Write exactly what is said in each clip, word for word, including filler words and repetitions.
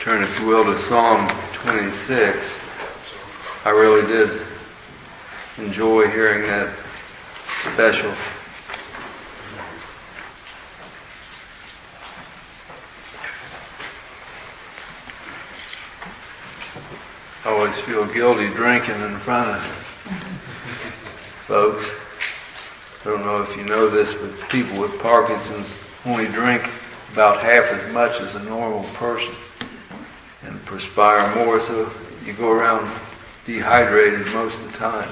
Turn, if you will, to Psalm twenty-six. I really did enjoy hearing that special. I always feel guilty drinking in front of folks. I don't know if you know this, but people with Parkinson's only drink about half as much as a normal person and perspire more, so you go around dehydrated most of the time.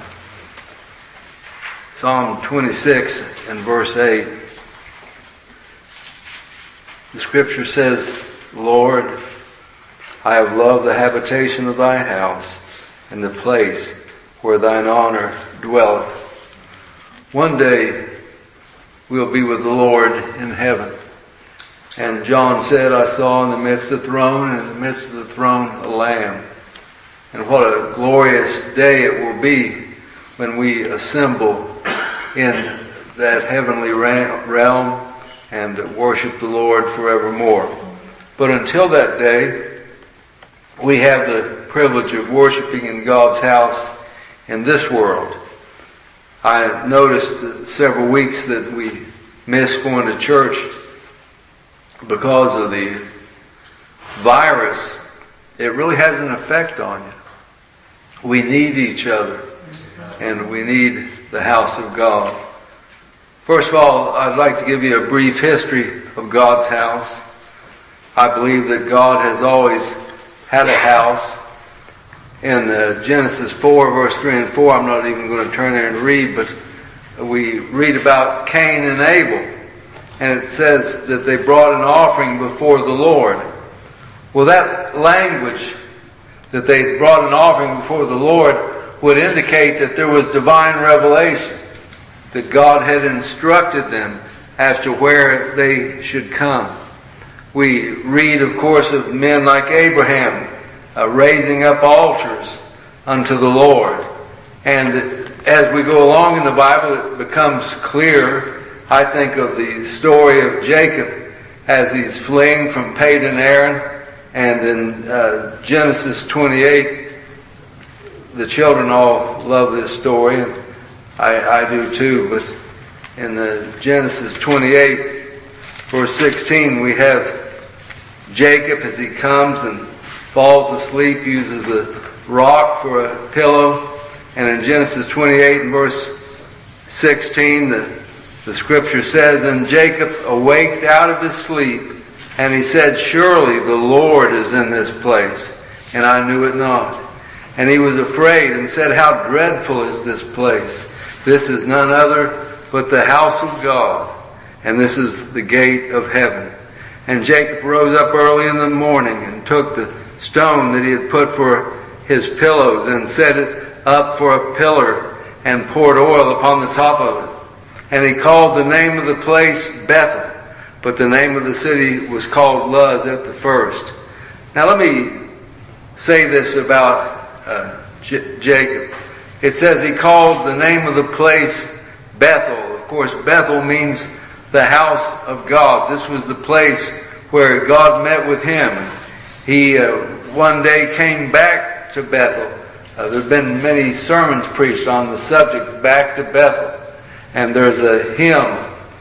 Psalm twenty-six and verse eight. The scripture says, Lord, I have loved the habitation of thy house and the place where thine honor dwelleth. One day we'll be with the Lord in heaven. And John said, I saw in the midst of the throne, and in the midst of the throne, a lamb. And what a glorious day it will be when we assemble in that heavenly realm and worship the Lord forevermore. But until that day, we have the privilege of worshiping in God's house in this world. I noticed several weeks that we missed going to church because of the virus. It really has an effect on you. We need each other, and we need the house of God. First of all, I'd like to give you a brief history of God's house. I believe that God has always had a house. In uh, Genesis four, verse three and four, I'm not even going to turn there and read, but we read about Cain and Abel. And it says that they brought an offering before the Lord. Well, that language, that they brought an offering before the Lord, would indicate that there was divine revelation, that God had instructed them as to where they should come. We read, of course, of men like Abraham uh, raising up altars unto the Lord. And as we go along in the Bible, it becomes clear. I think of the story of Jacob as he's fleeing from Padan Aram, and in uh, Genesis twenty-eight, the children all love this story, and I, I do too. But in the Genesis twenty-eight, verse sixteen, we have Jacob as he comes and falls asleep, uses a rock for a pillow, and in Genesis twenty-eight and verse sixteen, the The scripture says, and Jacob awaked out of his sleep, and he said, surely the Lord is in this place, and I knew it not. And he was afraid and said, how dreadful is this place? This is none other but the house of God, and this is the gate of heaven. And Jacob rose up early in the morning and took the stone that he had put for his pillows and set it up for a pillar and poured oil upon the top of it. And he called the name of the place Bethel, but the name of the city was called Luz at the first. Now let me say this about uh, J- Jacob. It says he called the name of the place Bethel. Of course, Bethel means the house of God. This was the place where God met with him. He uh, one day came back to Bethel. Uh, there have been many sermons preached on the subject, Back to Bethel. And there's a hymn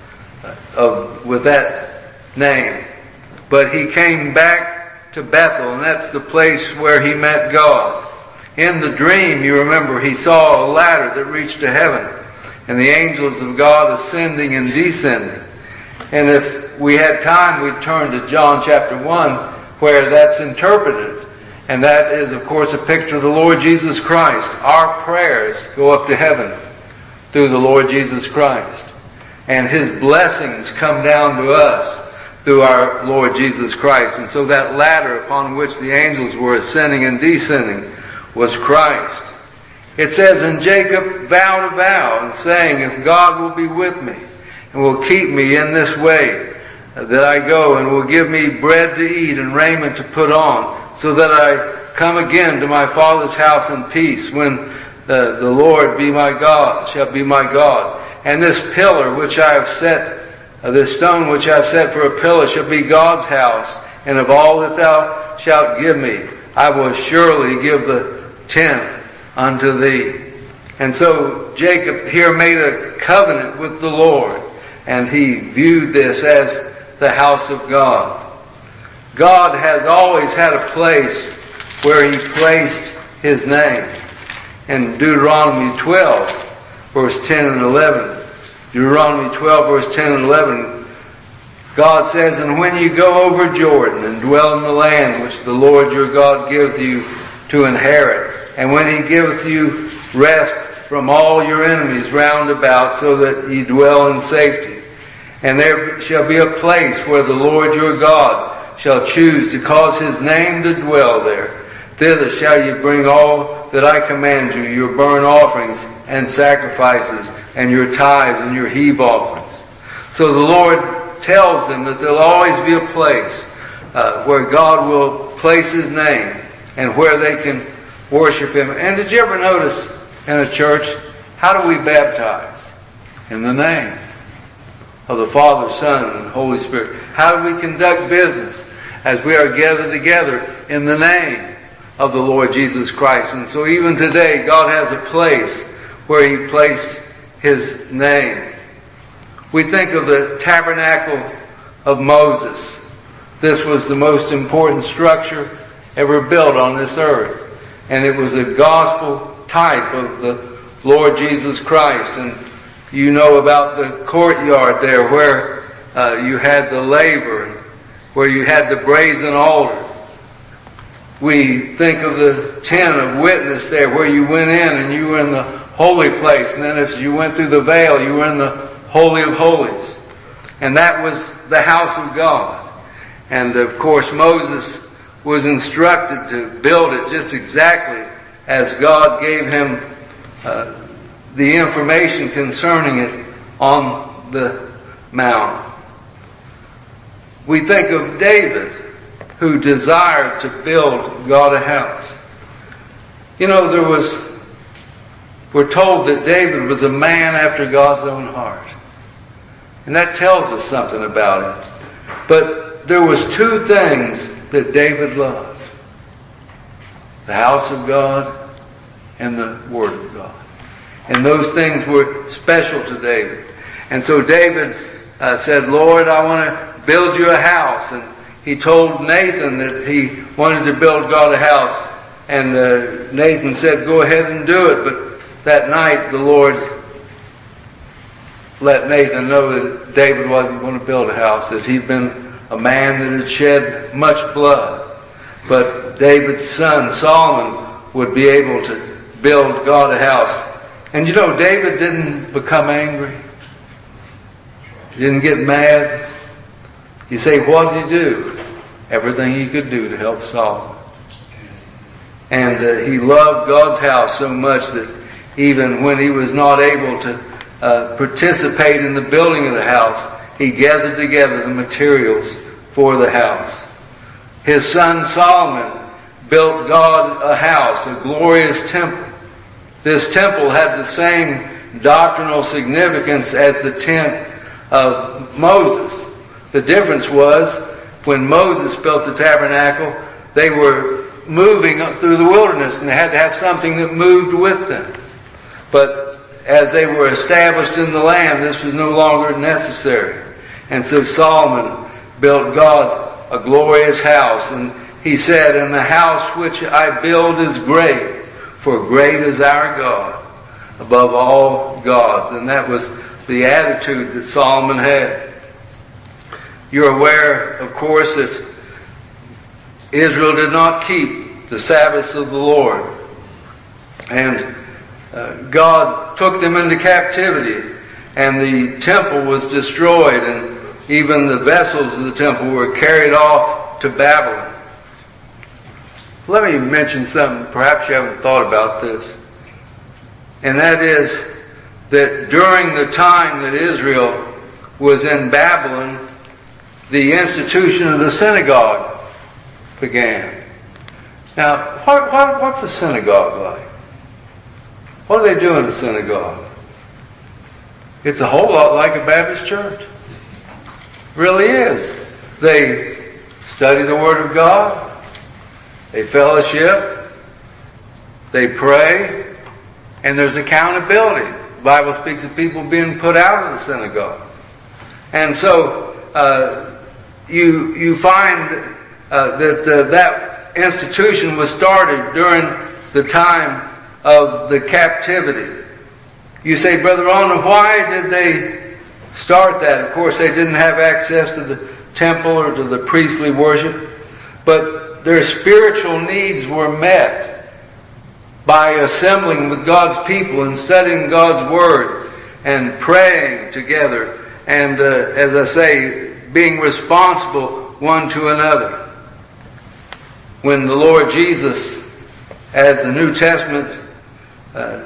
of with that name. But he came back to Bethel, and that's the place where he met God. In the dream, you remember, he saw a ladder that reached to heaven, and the angels of God ascending and descending. And if we had time, we'd turn to John chapter one, where that's interpreted. And that is, of course, a picture of the Lord Jesus Christ. Our prayers go up to heaven through the Lord Jesus Christ. And His blessings come down to us through our Lord Jesus Christ. And so that ladder upon which the angels were ascending and descending was Christ. It says, and Jacob vowed a vow, and saying, if God will be with me, and will keep me in this way that I go, and will give me bread to eat and raiment to put on, so that I come again to my Father's house in peace, when The, the Lord be my God, shall be my God. And this pillar which I have set, uh, this stone which I have set for a pillar shall be God's house. and of all that thou shalt give me, I will surely give the tenth unto thee. And so Jacob here made a covenant with the Lord, and he viewed this as the house of God. God has always had a place where he placed his name. In Deuteronomy twelve, verse ten and eleven, Deuteronomy twelve, verse ten and eleven, God says, "And when you go over Jordan and dwell in the land which the Lord your God giveth you to inherit, and when he giveth you rest from all your enemies round about, so that ye dwell in safety, and there shall be a place where the Lord your God shall choose to cause his name to dwell there, thither shall you bring all that I command you, your burnt offerings and sacrifices, and your tithes and your heave offerings." So the Lord tells them that there'll always be a place uh, where God will place his name and where they can worship him. And did you ever notice in a church, how do we baptize? In the name of the Father, Son, and Holy Spirit. How do we conduct business? As we are gathered together in the name of the Lord Jesus Christ. And so even today, God has a place where he placed his name. We think of the tabernacle of Moses. This was the most important structure ever built on this earth. And it was a gospel type of the Lord Jesus Christ. And you know about the courtyard there where uh, you had the laver, and where you had the brazen altar. We think of the tent of witness there where you went in and you were in the holy place. And then as you went through the veil, you were in the Holy of Holies. And that was the house of God. And of course Moses was instructed to build it just exactly as God gave him uh, the information concerning it on the mount. We think of David, who desired to build God a house. You know, there was, we're told that David was a man after God's own heart. And that tells us something about him. But there was two things that David loved: the house of God and the Word of God. And those things were special to David. And so David uh, said, "Lord, I want to build you a house." And he told Nathan that he wanted to build God a house. And uh, Nathan said, "Go ahead and do it." But that night the Lord let Nathan know that David wasn't going to build a house, that he'd been a man that had shed much blood. But David's son, Solomon, would be able to build God a house. And you know, David didn't become angry. He didn't get mad. You say, what did he do? Everything he could do to help Solomon. And uh, he loved God's house so much that even when he was not able to uh, participate in the building of the house, he gathered together the materials for the house. His son Solomon built God a house, a glorious temple. This temple had the same doctrinal significance as the tent of Moses. The difference was, when Moses built the tabernacle, they were moving through the wilderness and they had to have something that moved with them. But as they were established in the land, this was no longer necessary. And so Solomon built God a glorious house. And he said, "And the house which I build is great, for great is our God above all gods." And that was the attitude that Solomon had. You're aware, of course, that Israel did not keep the Sabbaths of the Lord. And uh, God took them into captivity. And the temple was destroyed. And even the vessels of the temple were carried off to Babylon. Let me mention something, perhaps you haven't thought about this. And that is that during the time that Israel was in Babylon, the institution of the synagogue began. Now, what, what, what's a synagogue like? What do they do in a synagogue? It's a whole lot like a Baptist church. It really is. They study the Word of God, they fellowship, they pray, and there's accountability. The Bible speaks of people being put out of the synagogue. And so uh, you you find uh, that uh, that institution was started during the time of the captivity. You say, Brother Ron, why did they start that? Of course, they didn't have access to the temple or to the priestly worship, but their spiritual needs were met by assembling with God's people and studying God's Word and praying together and, uh, as I say, being responsible one to another. When the Lord Jesus, as the New Testament uh,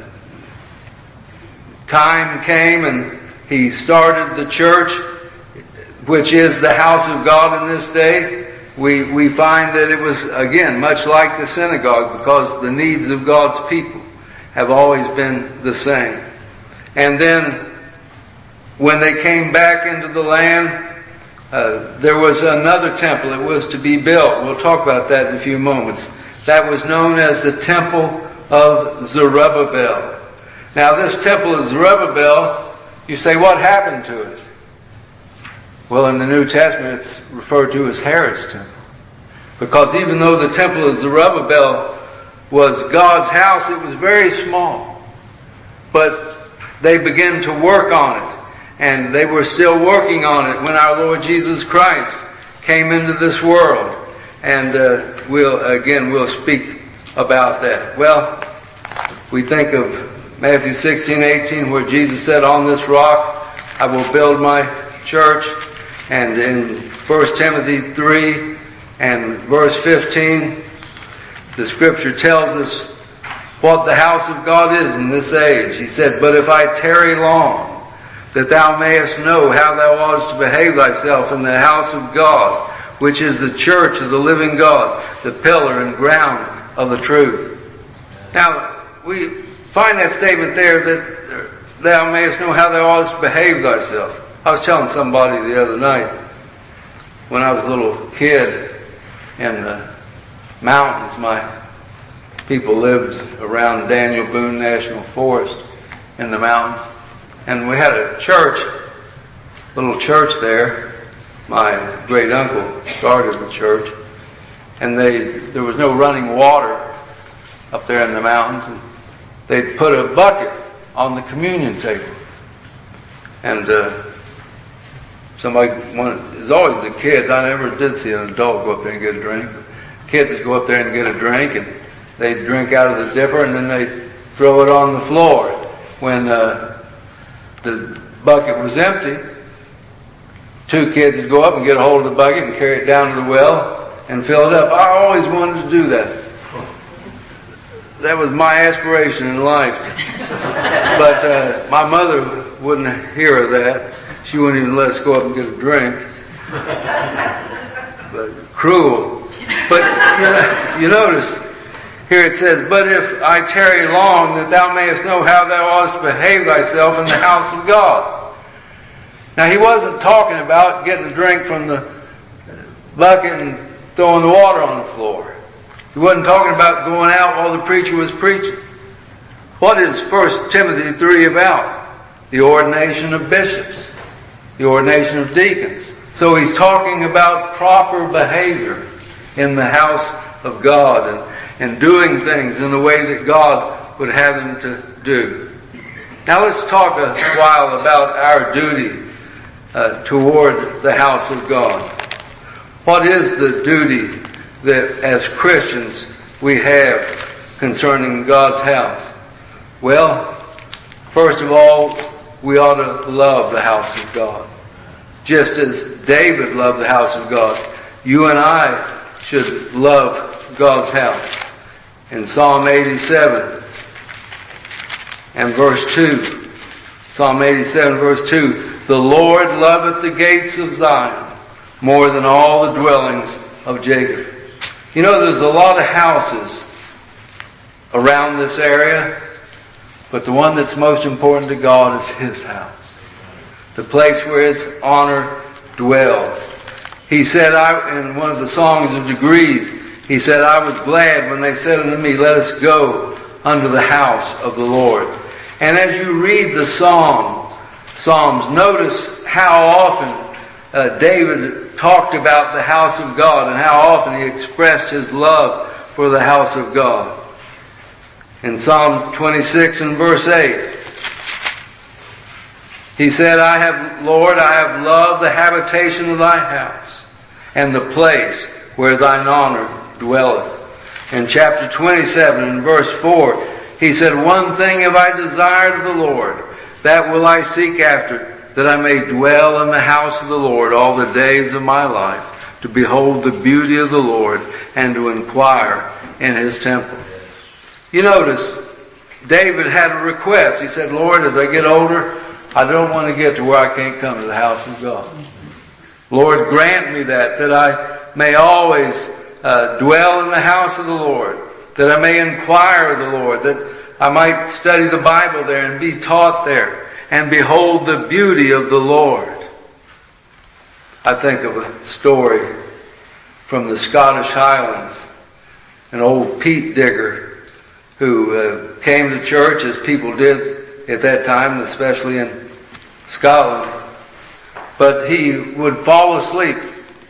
time came and He started the church, which is the house of God in this day, we, we find that it was, again, much like the synagogue, because the needs of God's people have always been the same. And then, when they came back into the land, uh, there was another temple that was to be built. We'll talk about that in a few moments. That was known as the Temple of Zerubbabel. Now, this Temple of Zerubbabel, you say, what happened to it? Well, in the New Testament, it's referred to as Herod's temple. Because even though the Temple of Zerubbabel was God's house, it was very small. But they began to work on it. And they were still working on it when our Lord Jesus Christ came into this world. And uh, we'll, again, we'll speak about that. Well, we think of Matthew sixteen, eighteen, where Jesus said, on this rock I will build my church. And in First Timothy three and verse fifteen, the Scripture tells us what the house of God is in this age. He said, but if I tarry long, that thou mayest know how thou oughtest to behave thyself in the house of God, which is the church of the living God, the pillar and ground of the truth. Now, we find that statement there, that thou mayest know how thou oughtest to behave thyself. I was telling somebody the other night, when I was a little kid in the mountains, my people lived around Daniel Boone National Forest in the mountains. And we had a church, little church there. My great uncle started the church. And they there was no running water up there in the mountains. And they'd put a bucket on the communion table. And uh, somebody, wanted, it was always the kids. I never did see an adult go up there and get a drink. Kids would go up there and get a drink. And they'd drink out of the dipper and then they'd throw it on the floor. When uh, the bucket was empty, two kids would go up and get a hold of the bucket and carry it down to the well and fill it up. I always wanted to do that. That was my aspiration in life. But uh, my mother wouldn't hear of that. She wouldn't even let us go up and get a drink. But cruel. But you, know, you notice, here it says, but if I tarry long, that thou mayest know how thou oughtest to behave thyself in the house of God. Now, he wasn't talking about getting a drink from the bucket and throwing the water on the floor. He wasn't talking about going out while the preacher was preaching. What is First Timothy three about? The ordination of bishops. The ordination of deacons. So he's talking about proper behavior in the house of God and, and doing things in the way that God would have him to do. Now let's talk a while about our duty uh, toward the house of God. What is the duty that as Christians we have concerning God's house? Well, first of all, we ought to love the house of God. Just as David loved the house of God, you and I should love God's house. In Psalm eighty-seven and verse two, Psalm eighty-seven verse two, the Lord loveth the gates of Zion more than all the dwellings of Jacob. You know, there's a lot of houses around this area, but the one that's most important to God is His house. The place where His honor dwells. He said, I, in one of the songs of degrees, he said, I was glad when they said unto me, let us go unto the house of the Lord. And as you read the Psalm, Psalms, notice how often uh, David talked about the house of God and how often he expressed his love for the house of God. In Psalm twenty-six and verse eight, he said, I have, Lord, I have loved the habitation of thy house and the place where thine honor dwelleth. In chapter twenty-seven and verse four, he said, one thing have I desired of the Lord, that will I seek after, that I may dwell in the house of the Lord all the days of my life, to behold the beauty of the Lord and to inquire in his temple. You notice, David had a request. He said, Lord, as I get older, I don't want to get to where I can't come to the house of God. Lord, grant me that, that I may always uh, dwell in the house of the Lord, that I may inquire of the Lord, that I might study the Bible there and be taught there and behold the beauty of the Lord. I think of a story from the Scottish Highlands, an old peat digger who uh, came to church, as people did at that time, especially in Scotland. But he would fall asleep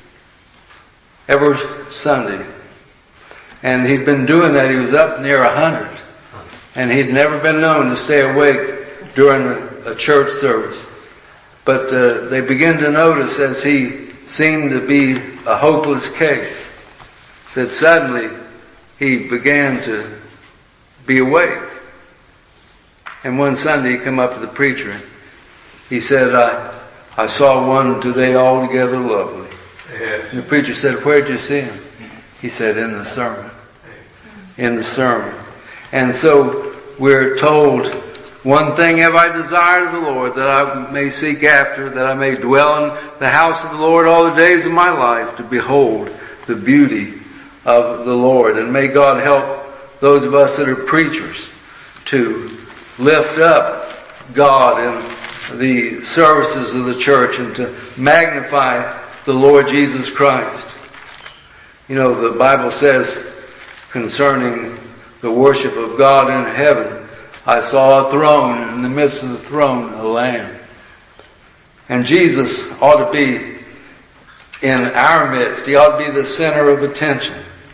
every Sunday. And he'd been doing that. He was up near a hundred. And he'd never been known to stay awake during a, a church service. But uh, they began to notice, as he seemed to be a hopeless case, that suddenly he began to be awake. And one Sunday he came up to the preacher and he said, I, I saw one today altogether lovely. Yes. And the preacher said, where'd you see him? He said, in the sermon. In the sermon. And so we're told, one thing have I desired of the Lord, that I may seek after, that I may dwell in the house of the Lord all the days of my life, to behold the beauty of the Lord. And may God help those of us that are preachers to lift up God in the services of the church and to magnify the Lord Jesus Christ. You know, the Bible says concerning the worship of God in heaven, I saw a throne, and in the midst of the throne a Lamb. And Jesus ought to be in our midst. He ought to be the center of attention.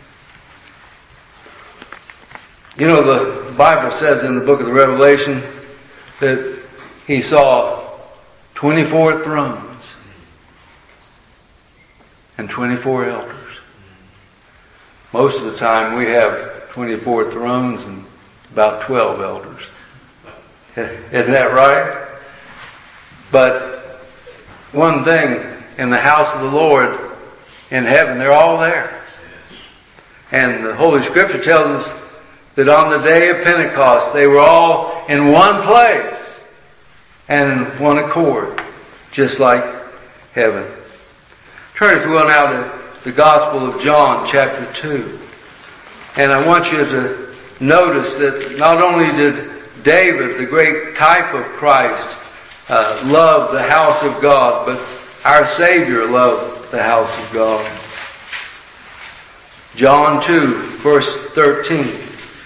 You know, the Bible says in the book of the Revelation that he saw twenty-four thrones and twenty-four elders. Most of the time we have twenty-four thrones and about twelve elders. Isn't that right? But one thing, in the house of the Lord in heaven, they're all there. And the Holy Scripture tells us that on the day of Pentecost, they were all in one place and in one accord, just like heaven. Turn, if you will, now to the Gospel of John, chapter two. And I want you to notice that not only did David, the great type of Christ, uh, love the house of God, but our Savior loved the house of God. John two, verse thirteen.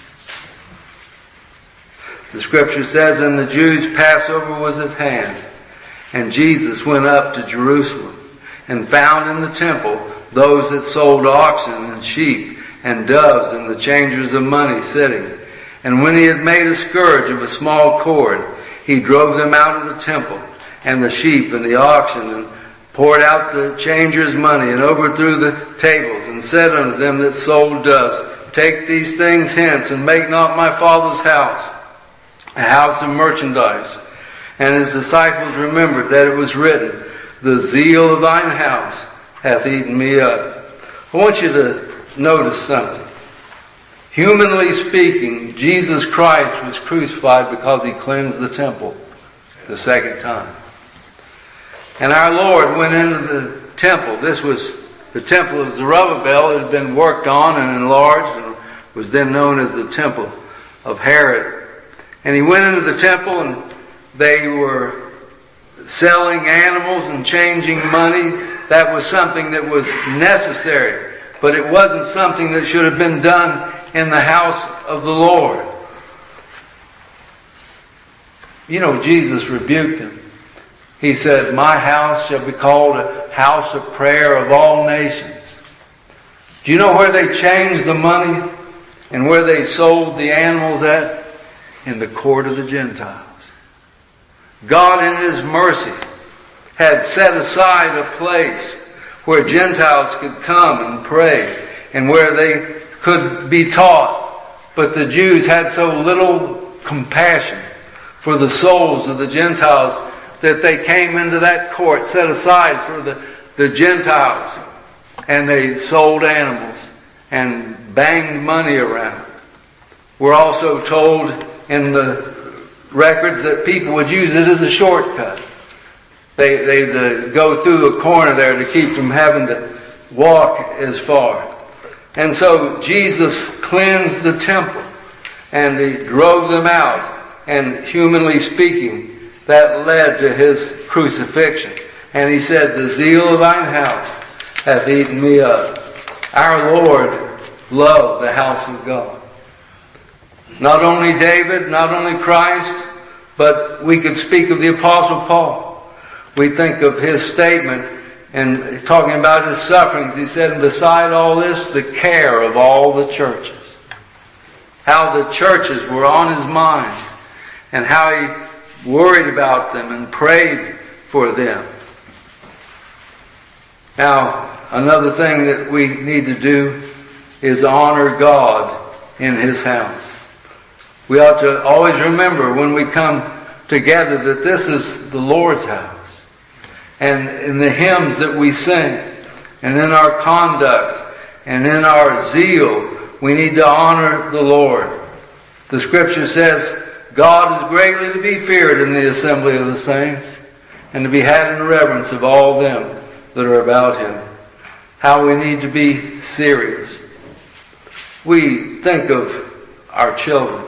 The Scripture says, and the Jews' Passover was at hand, and Jesus went up to Jerusalem, and found in the temple those that sold oxen and sheep and doves and the changers of money sitting. And when he had made a scourge of a small cord, he drove them out of the temple, and the sheep and the oxen, and poured out the changers' money, and overthrew the tables, and said unto them that sold doves, take these things hence, and make not my Father's house a house of merchandise. And his disciples remembered that it was written, the zeal of thine house hath eaten me up. I want you to notice something. Humanly speaking, Jesus Christ was crucified because he cleansed the temple the second time. And our Lord went into the temple. This was the temple of Zerubbabel. It had been worked on and enlarged and was then known as the temple of Herod. And he went into the temple, and they were selling animals and changing money that was something that was necessary, but it wasn't something that should have been done in the house of the Lord. You know, Jesus rebuked him. He said, my house shall be called a house of prayer of all nations. Do you know where they changed the money and where they sold the animals at? In the court of the Gentiles. God in His mercy had set aside a place where Gentiles could come and pray and where they could be taught. But the Jews had so little compassion for the souls of the Gentiles that they came into that court set aside for the, the Gentiles, and they sold animals and banged money around. We're also told in the records that people would use it as a shortcut. They, they'd uh, go through a corner there to keep from having to walk as far. And so Jesus cleansed the temple and He drove them out. And humanly speaking, that led to His crucifixion. And He said, the zeal of thine house hath eaten me up. Our Lord loved the house of God. Not only David, not only Christ, but we could speak of the Apostle Paul. We think of his statement and talking about his sufferings. He said, and beside all this, the care of all the churches. How the churches were on his mind and how he worried about them and prayed for them. Now, another thing that we need to do is honor God in His house. We ought to always remember when we come together that this is the Lord's house. And in the hymns that we sing, and in our conduct, and in our zeal, we need to honor the Lord. The Scripture says, God is greatly to be feared in the assembly of the saints, and to be had in reverence of all them that are about Him. How we need to be serious. We think of our children.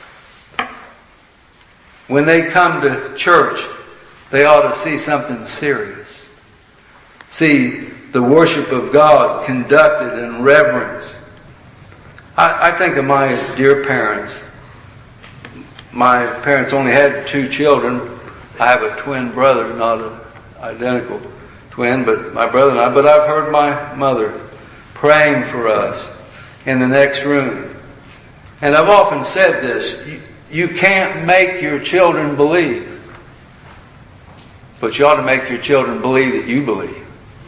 When they come to church, they ought to see something serious. See the worship of God conducted in reverence. I, I think of my dear parents. My parents only had two children. I have a twin brother, not an identical twin, but my brother and I. But I've heard my mother praying for us in the next room. And I've often said this. You, you can't make your children believe. But you ought to make your children believe that you believe.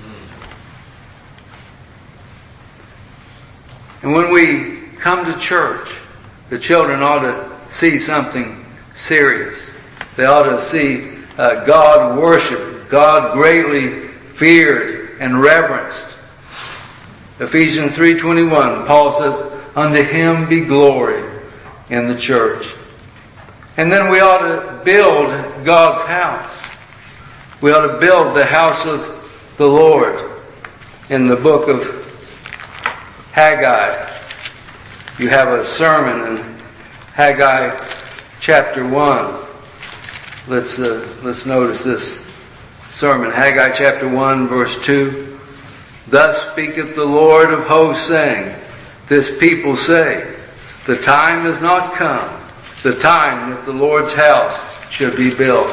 And when we come to church, the children ought to see something serious. They ought to see uh, God worshiped, God greatly feared and reverenced. Ephesians three twenty-one, Paul says, unto Him be glory in the church. And then we ought to build God's house. We ought to build the house of the Lord. In the book of Haggai, you have a sermon in Haggai chapter one. Let's uh, let's notice this sermon. Haggai chapter one, verse two. Thus speaketh the Lord of hosts, saying, this people say, the time is not come, the time that the Lord's house should be built.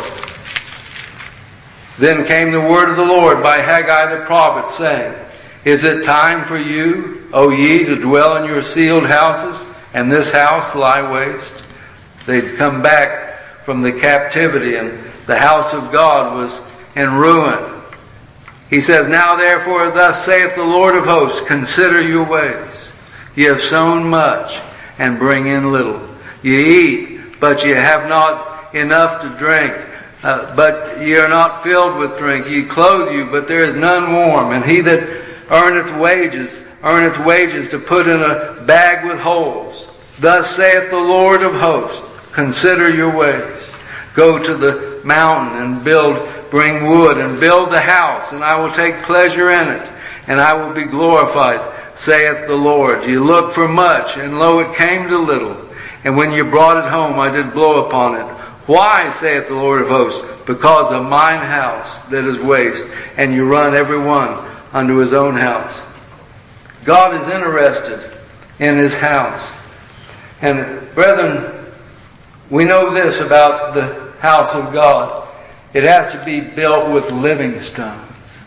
Then came the word of the Lord by Haggai the prophet, saying, is it time for you, O ye, to dwell in your sealed houses, and this house lie waste? They'd come back from the captivity, and the house of God was in ruin. He says, now therefore thus saith the Lord of hosts, consider your ways. Ye have sown much, and bring in little. Ye eat, but ye have not enough to drink. Uh, but ye are not filled with drink. Ye clothe you, but there is none warm. And he that earneth wages, earneth wages to put in a bag with holes. Thus saith the Lord of hosts, consider your ways. Go to the mountain and build, bring wood and build the house, and I will take pleasure in it, and I will be glorified, saith the Lord. Ye looked for much, and lo, it came to little. And when you brought it home, I did blow upon it Why, saith the Lord of hosts? Because of mine house that is waste, and you run every one unto his own house. God is interested in his house. And brethren, we know this about the house of God. It has to be built with living stones.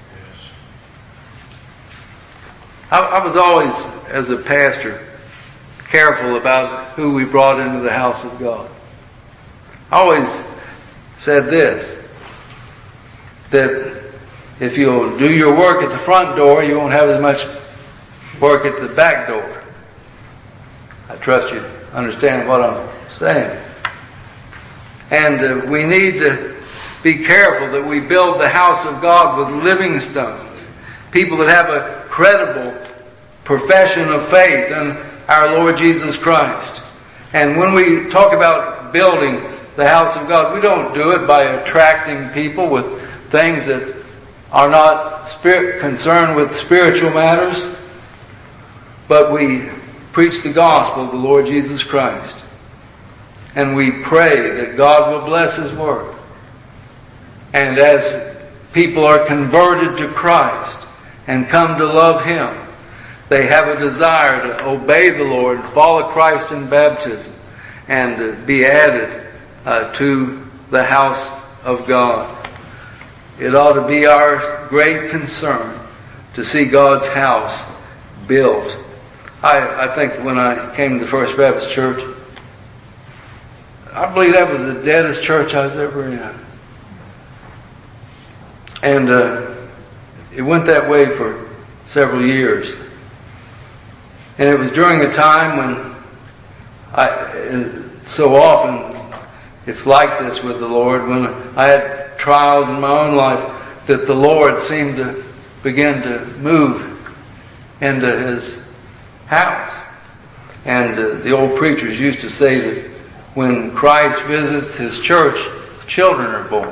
I, I was always, as a pastor, careful about who we brought into the house of God. I always said this, that if you'll do your work at the front door, you won't have as much work at the back door. I trust you understand what I'm saying. And uh, we need to be careful that we build the house of God with living stones. People that have a credible profession of faith in our Lord Jesus Christ. And when we talk about building the house of God, we don't do it by attracting people with things that are not spirit, concerned with spiritual matters, but we preach the gospel of the Lord Jesus Christ. And we pray that God will bless his work. And as people are converted to Christ and come to love him, they have a desire to obey the Lord, follow Christ in baptism, and be added uh, to the house of God. It ought to be our great concern to see God's house built. I, I think when I came to the First Baptist Church, I believe that was the deadest church I was ever in. And uh, it went that way for several years. And it was during a time when I, so often it's like this with the Lord, when I had trials in my own life, that the Lord seemed to begin to move into his house. And uh, the old preachers used to say that when Christ visits his church, children are born.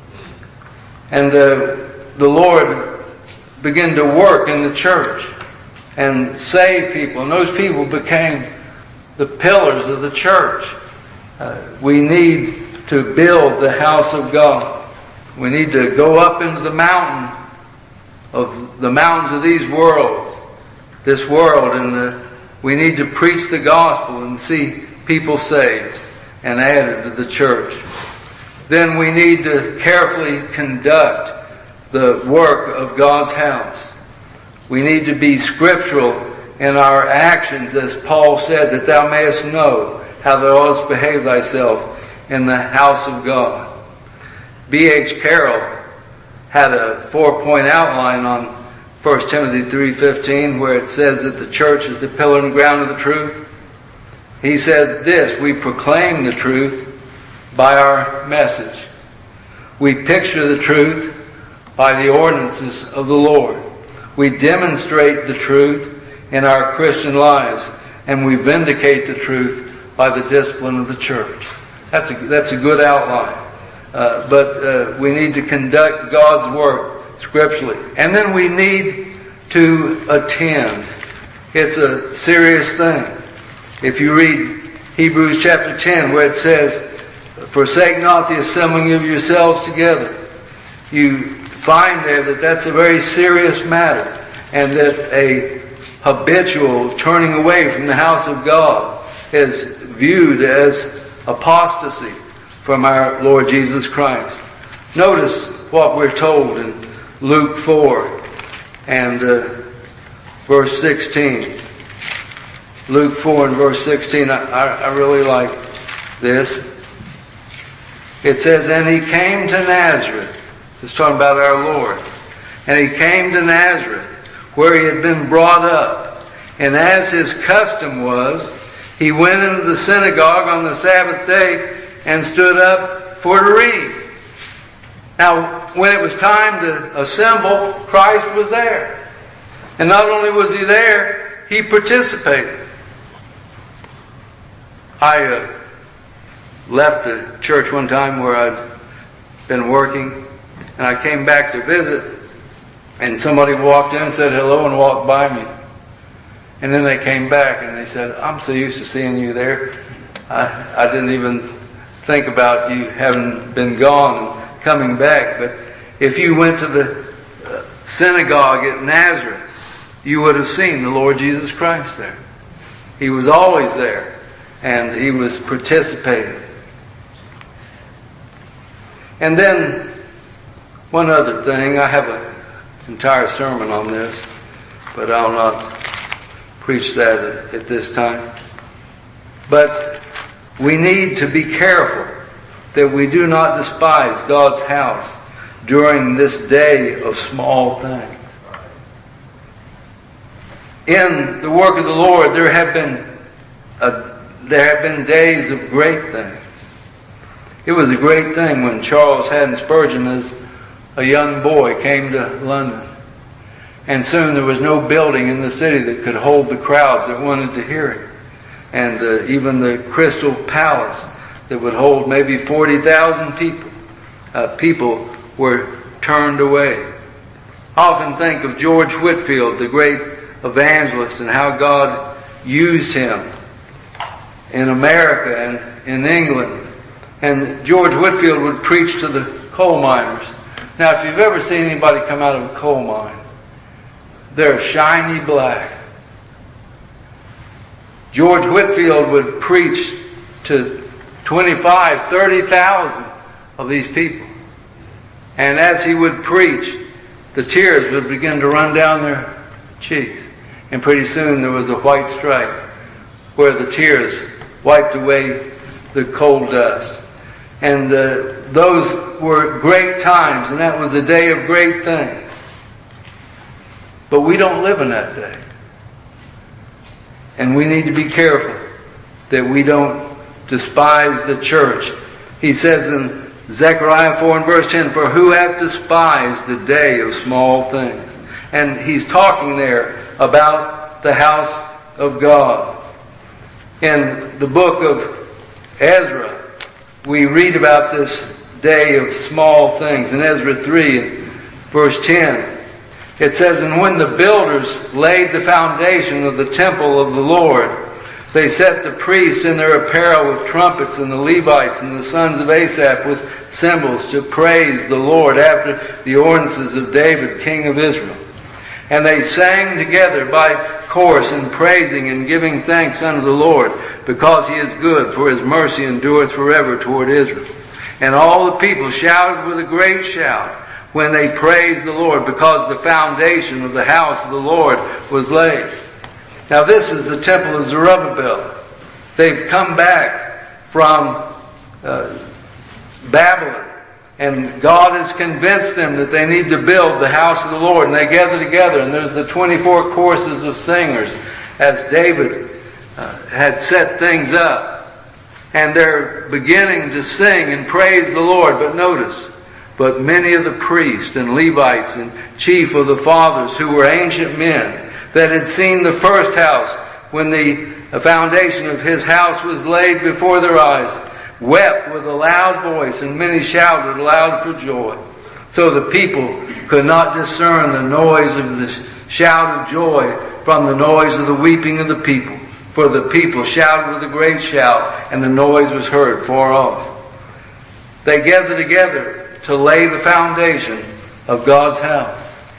And uh, the Lord began to work in the church and save people. And those people became the pillars of the church. Uh, we need to build the house of God. We need to go up into the mountain of the mountains of these worlds, this world, and the, we need to preach the gospel and see people saved and added to the church. Then we need to carefully conduct the work of God's house. We need to be scriptural in our actions, as Paul said, that thou mayest know how thou oughtest behave thyself in the house of God. B H Carroll had a four-point outline on First Timothy three fifteen, where it says that the church is the pillar and ground of the truth. He said this: we proclaim the truth by our message. We picture the truth by the ordinances of the Lord. We demonstrate the truth in our Christian lives, and we vindicate the truth by the discipline of the church. That's a, that's a good outline. Uh, but uh, we need to conduct God's work scripturally. And then we need to attend. It's a serious thing. If you read Hebrews chapter ten, where it says, forsake not the assembling of yourselves together, you find there that that's a very serious matter, and that a habitual turning away from the house of God is viewed as apostasy from our Lord Jesus Christ. Notice what we're told in Luke four and uh, verse sixteen. Luke four and verse sixteen, I, I really like this. It says, and he came to Nazareth. It's talking about our Lord. And he came to Nazareth, where he had been brought up. And as his custom was, he went into the synagogue on the Sabbath day and stood up for to read. Now, when it was time to assemble, Christ was there. And not only was he there, he participated. I uh, left a church one time where I'd been working, and I came back to visit, and somebody walked in and said hello and walked by me. And then they came back and they said, I'm so used to seeing you there, I, I didn't even think about you having been gone and coming back, but if you went to the synagogue at Nazareth, you would have seen the Lord Jesus Christ there. He was always there, and he was participating. And then, one other thing, I have an entire sermon on this, but I'll not preach that at, at this time. But we need to be careful that we do not despise God's house during this day of small things. In the work of the Lord, there have been a, there have been days of great things. It was a great thing when Charles Haddon Spurgeon, as a young boy, came to London. And soon there was no building in the city that could hold the crowds that wanted to hear him. And uh, even the Crystal Palace that would hold maybe forty thousand people, uh, people were turned away. I often think of George Whitefield, the great evangelist, and how God used him in America and in England. And George Whitefield would preach to the coal miners. Now, if you've ever seen anybody come out of a coal mine, they're shiny black. George Whitefield would preach to twenty-five, thirty thousand of these people. And as he would preach, the tears would begin to run down their cheeks. And pretty soon there was a white stripe where the tears wiped away the coal dust. And uh, those were great times, and that was a day of great things. But we don't live in that day. And we need to be careful that we don't despise the church. He says in Zechariah four and verse ten, "For who hath despised the day of small things?" And he's talking there about the house of God. In the book of Ezra, we read about this day of small things. In Ezra three, verse ten, it says, "And when the builders laid the foundation of the temple of the Lord, they set the priests in their apparel with trumpets, and the Levites and the sons of Asaph with cymbals, to praise the Lord after the ordinances of David, king of Israel. And they sang together by course in praising and giving thanks unto the Lord, because he is good, for his mercy endureth forever toward Israel. And all the people shouted with a great shout when they praised the Lord, because the foundation of the house of the Lord was laid." Now this is the temple of Zerubbabel. They've come back from uh, Babylon, and God has convinced them that they need to build the house of the Lord. And they gather together, and there's the twenty-four courses of singers, as David uh, had set things up. And they're beginning to sing and praise the Lord. But notice, but many of the priests and Levites and chief of the fathers, who were ancient men, that had seen the first house when the foundation of his house was laid before their eyes, wept with a loud voice, and many shouted aloud for joy. So the people could not discern the noise of the shout of joy from the noise of the weeping of the people. For the people shouted with a great shout, and the noise was heard far off. They gathered together to lay the foundation of God's house.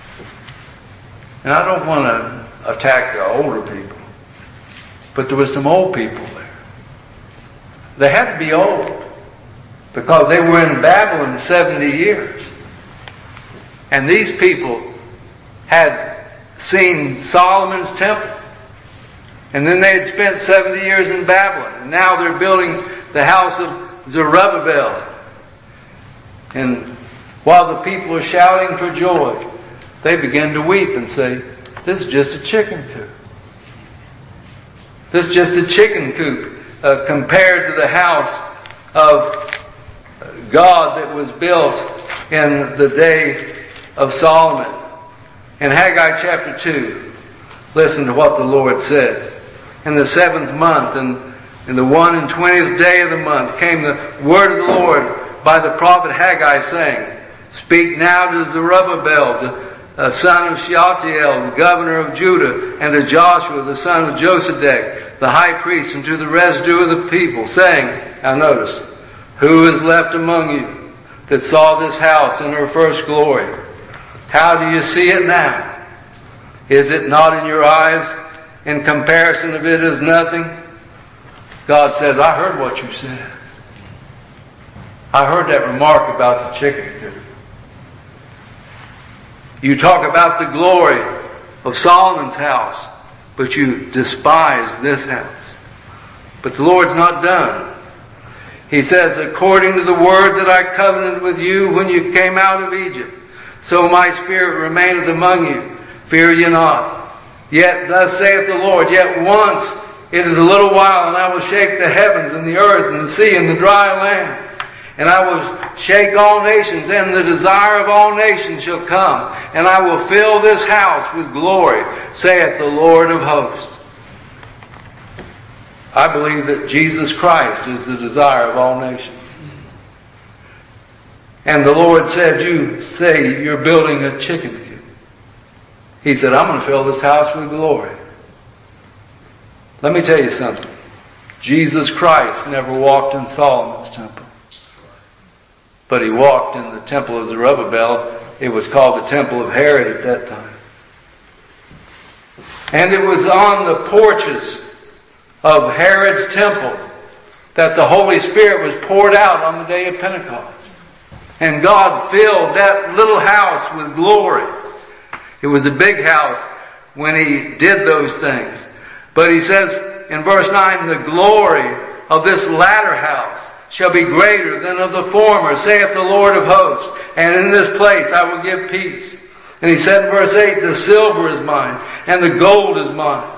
And I don't want to attack the older people, but there were some old people there. They had to be old, because they were in Babylon seventy years. And these people had seen Solomon's temple. And then they had spent seventy years in Babylon. And now they're building the house of Zerubbabel. And while the people are shouting for joy, they begin to weep and say, "This is just a chicken coop. This is just a chicken coop uh, compared to the house of God that was built in the day of Solomon." In Haggai chapter two, listen to what the Lord says. "In the seventh month, and in the one and twentieth day of the month, came the word of the Lord by the prophet Haggai, saying, Speak now to Zerubbabel, the uh, son of Shealtiel, the governor of Judah, and to Joshua, the son of Josedek, the high priest, and to the residue of the people, saying," now notice, Who is left among you that saw this house in her first glory? How do you see it now? Is it not in your eyes? In comparison of it is nothing. God says, I heard what you said. I heard that remark about the chicken coop. You talk about the glory of Solomon's house, but you despise this house. But the Lord's not done. He says, according to the word that I covenanted with you when you came out of Egypt, so my spirit remaineth among you. Fear ye not. Yet thus saith the Lord, yet once it is a little while, and I will shake the heavens and the earth and the sea and the dry land. And I will shake all nations, and the desire of all nations shall come. And I will fill this house with glory, saith the Lord of hosts. I believe that Jesus Christ is the desire of all nations. And the Lord said, you say you're building a chicken coop. He said, I'm going to fill this house with glory. Let me tell you something. Jesus Christ never walked in Solomon's temple. But he walked in the temple of Zerubbabel. It was called the temple of Herod at that time. And it was on the porches of Herod's temple that the Holy Spirit was poured out on the day of Pentecost. And God filled that little house with glory. It was a big house when he did those things. But he says in verse nine, the glory of this latter house shall be greater than of the former, saith the Lord of hosts. And in this place I will give peace. And he said in verse eight, the silver is mine, and the gold is mine.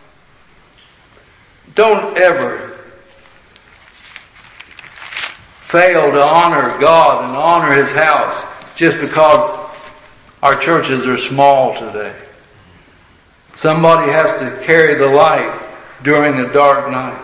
Don't ever fail to honor God and honor His house just because our churches are small today. Somebody has to carry the light during a dark night.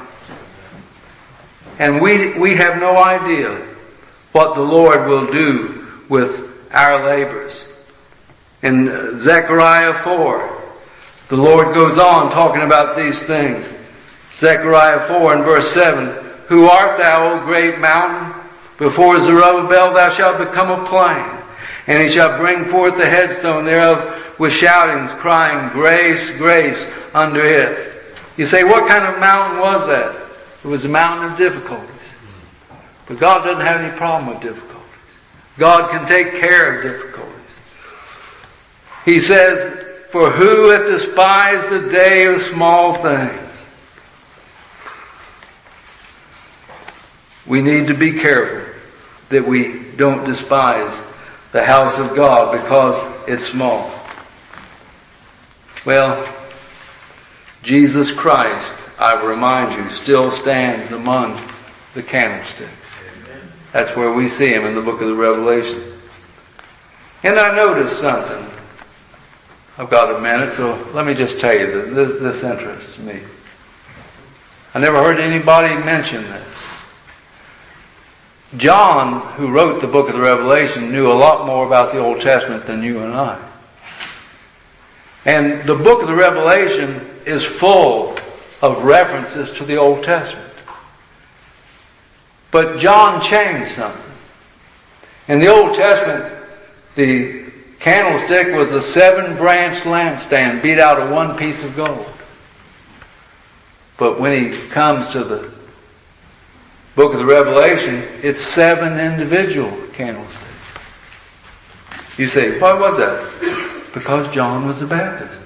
And we, we have no idea what the Lord will do with our labors. In Zechariah four, the Lord goes on talking about these things. Zechariah four and verse seven, who art thou, O great mountain? Before Zerubbabel thou shalt become a plain, and he shall bring forth the headstone thereof with shoutings, crying, grace, grace under it. You say, what kind of mountain was that? It was a mountain of difficulties. But God doesn't have any problem with difficulties. God can take care of difficulties. He says, for who hath despised the day of small things? We need to be careful that we don't despise the house of God because it's small. Well, Jesus Christ, I remind you, still stands among the candlesticks. That's where we see Him in the book of the Revelation. And I noticed something. I've got a minute, so let me just tell you that this, this interests me. I never heard anybody mention this. John, who wrote the book of the Revelation, knew a lot more about the Old Testament than you and I. And the book of the Revelation is full of references to the Old Testament. But John changed something. In the Old Testament, the candlestick was a seven-branched lampstand beat out of one piece of gold. But when he comes to the book of the Revelation, it's seven individual candlesticks. You say, why was that? Because John was a Baptist.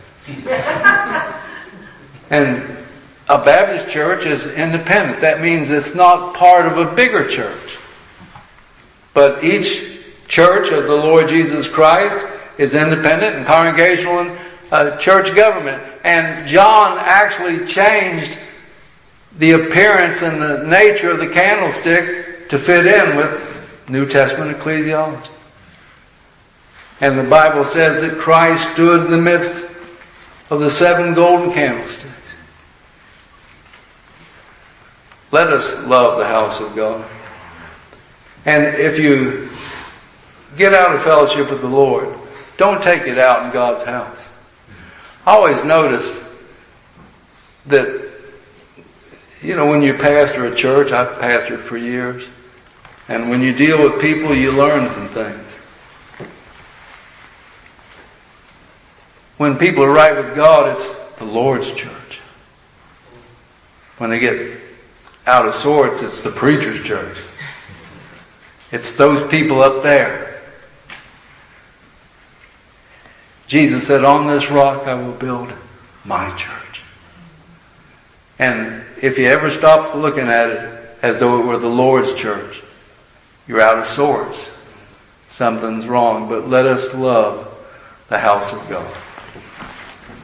And a Baptist church is independent. That means it's not part of a bigger church. But each church of the Lord Jesus Christ is independent and congregational and uh, church government. And John actually changed the appearance and the nature of the candlestick to fit in with New Testament ecclesiology. And the Bible says that Christ stood in the midst of the seven golden candlesticks. Let us love the house of God. And if you get out of fellowship with the Lord, don't take it out in God's house. I always notice that, you know, when you pastor a church, I've pastored for years, And when you deal with people, you learn some things. When people are right with God, it's the Lord's church. When they get out of sorts, it's the preacher's church. It's those people up there. Jesus said, on this rock I will build my church. And if you ever stop looking at it as though it were the Lord's church, you're out of sorts. Something's wrong. But let us love the house of God.